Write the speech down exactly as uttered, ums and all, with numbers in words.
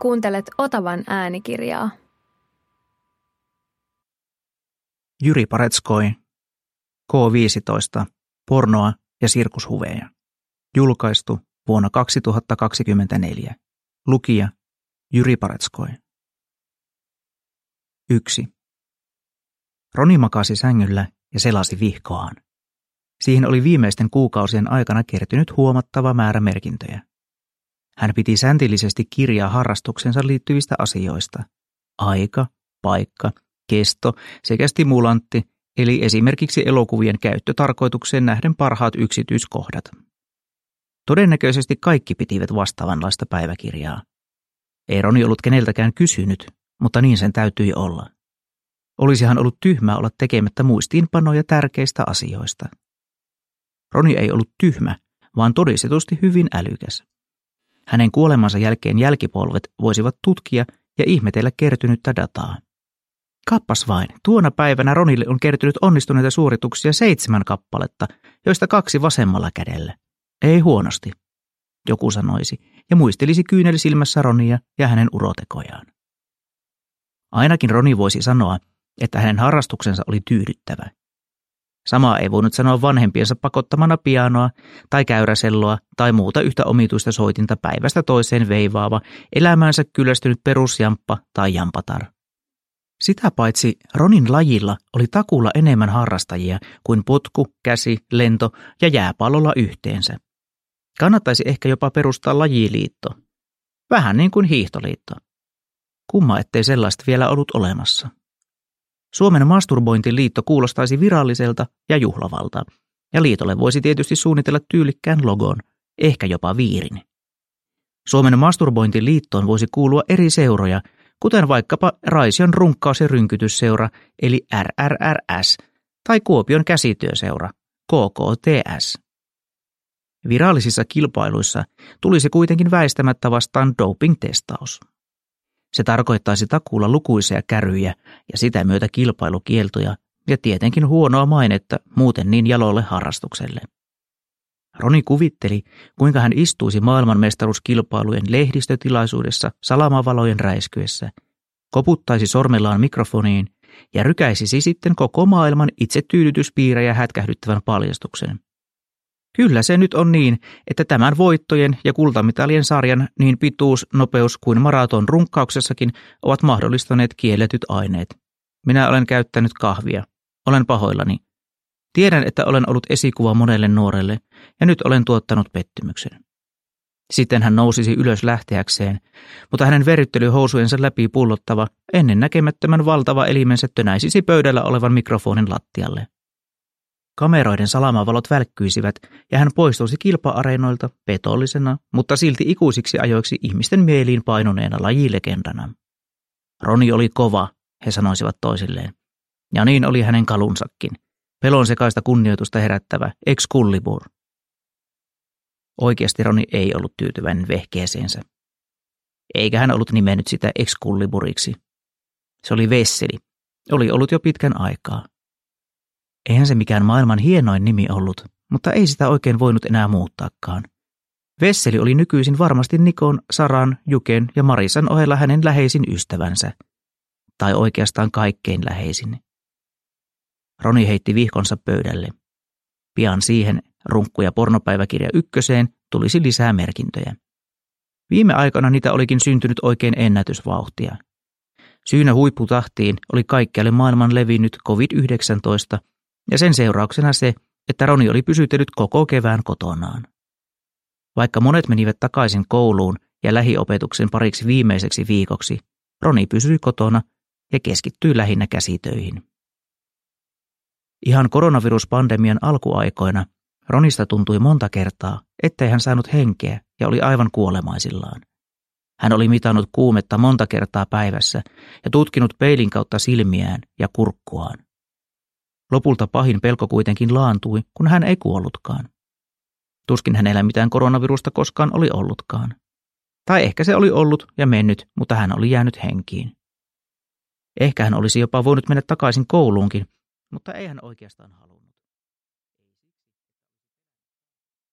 Kuuntelet Otavan äänikirjaa. Jyri Paretskoi, K viisitoista, pornoa ja sirkushuveja. Julkaistu vuonna kaksituhattakaksikymmentäneljä. Lukija Jyri Paretskoi. yksi. Roni makasi sängyllä ja selasi vihkoaan. Siihen oli viimeisten kuukausien aikana kertynyt huomattava määrä merkintöjä. Hän piti säntillisesti kirjaa harrastuksensa liittyvistä asioista. Aika, paikka, kesto sekä stimulantti, eli esimerkiksi elokuvien käyttötarkoitukseen nähden parhaat yksityiskohdat. Todennäköisesti kaikki pitivät vastaavanlaista päiväkirjaa. Ei Roni ollut keneltäkään kysynyt, mutta niin sen täytyi olla. Olisihan ollut tyhmää olla tekemättä muistiinpanoja tärkeistä asioista. Roni ei ollut tyhmä, vaan todistetusti hyvin älykäs. Hänen kuolemansa jälkeen jälkipolvet voisivat tutkia ja ihmetellä kertynyttä dataa. Kappas vain, tuona päivänä Ronille on kertynyt onnistuneita suorituksia seitsemän kappaletta, joista kaksi vasemmalla kädellä. Ei huonosti, joku sanoisi, ja muistelisi kyynel silmässä Ronia ja hänen urotekojaan. Ainakin Roni voisi sanoa, että hänen harrastuksensa oli tyydyttävä. Samaa ei voinut sanoa vanhempiensa pakottamana pianoa tai käyräselloa tai muuta yhtä omituista soitinta päivästä toiseen veivaava, elämäänsä kyllästynyt perusjamppa tai jampatar. Sitä paitsi Ronin lajilla oli takuulla enemmän harrastajia kuin potku, käsi, lento ja jääpallolla yhteensä. Kannattaisi ehkä jopa perustaa lajiliitto. Vähän niin kuin hiihtoliitto. Kumma, ettei sellaista vielä ollut olemassa. Suomen masturbointiliitto kuulostaisi viralliselta ja juhlavalta, ja liitolle voisi tietysti suunnitella tyylikkään logon, ehkä jopa viirin. Suomen masturbointiliittoon voisi kuulua eri seuroja, kuten vaikkapa Raision runkkaus- ja rynkytysseura, eli R R R S, tai Kuopion käsityöseura, K K T S. Virallisissa kilpailuissa tulisi kuitenkin väistämättä vastaan doping-testaus. Se tarkoittaisi takuulla lukuisia käryjä ja sitä myötä kilpailukieltoja ja tietenkin huonoa mainetta muuten niin jalolle harrastukselle. Roni kuvitteli, kuinka hän istuisi maailmanmestaruuskilpailujen lehdistötilaisuudessa salamavalojen räiskyessä, koputtaisi sormellaan mikrofoniin ja rykäisisi sitten koko maailman itsetyydytyspiirejä hätkähdyttävän paljastuksen. Kyllä se nyt on niin, että tämän voittojen ja kultamitalien sarjan niin pituus, nopeus kuin maraton runkkauksessakin ovat mahdollistaneet kielletyt aineet. Minä olen käyttänyt kahvia. Olen pahoillani. Tiedän, että olen ollut esikuva monelle nuorelle ja nyt olen tuottanut pettymyksen. Sitten hän nousisi ylös lähteäkseen, mutta hänen verryttelyhousujensa läpi pullottava, ennen näkemättömän valtava elimensä tönäisisi pöydällä olevan mikrofonin lattialle. Kameroiden salamavalot välkkyisivät ja hän poistuisi kilpa-areenoilta petollisena, mutta silti ikuisiksi ajoiksi ihmisten mieliin painuneena lajilegendana. Roni oli kova, he sanoisivat toisilleen. Ja niin oli hänen kalunsakin. Pelon sekaista kunnioitusta herättävä Excalibur. Oikeasti Roni ei ollut tyytyväinen vehkeeseensä. Eikä hän ollut nimennyt sitä Excaliburiksi. Se oli Vesseli. Oli ollut jo pitkän aikaa. Eihän se mikään maailman hienoin nimi ollut, mutta ei sitä oikein voinut enää muuttaakaan. Vesseli oli nykyisin varmasti Nikon, Saran, Juken ja Marisan ohella hänen läheisin ystävänsä. Tai oikeastaan kaikkein läheisin. Roni heitti vihkonsa pöydälle. Pian siihen, runkku- ja pornopäiväkirja ykköseen, tulisi lisää merkintöjä. Viime aikana niitä olikin syntynyt oikein ennätysvauhtia. Syynä huipputahtiin oli kaikkialle maailman levinnyt covid yhdeksäntoista, ja sen seurauksena se, että Roni oli pysytellyt koko kevään kotonaan. Vaikka monet menivät takaisin kouluun ja lähiopetuksen pariksi viimeiseksi viikoksi, Roni pysyi kotona ja keskittyi lähinnä käsitöihin. Ihan koronaviruspandemian alkuaikoina Ronista tuntui monta kertaa, ettei hän saanut henkeä ja oli aivan kuolemaisillaan. Hän oli mitannut kuumetta monta kertaa päivässä ja tutkinut peilin kautta silmiään ja kurkkuaan. Lopulta pahin pelko kuitenkin laantui, kun hän ei kuollutkaan. Tuskin hänellä mitään koronavirusta koskaan oli ollutkaan. Tai ehkä se oli ollut ja mennyt, mutta hän oli jäänyt henkiin. Ehkä hän olisi jopa voinut mennä takaisin kouluunkin, mutta ei hän oikeastaan halunnut.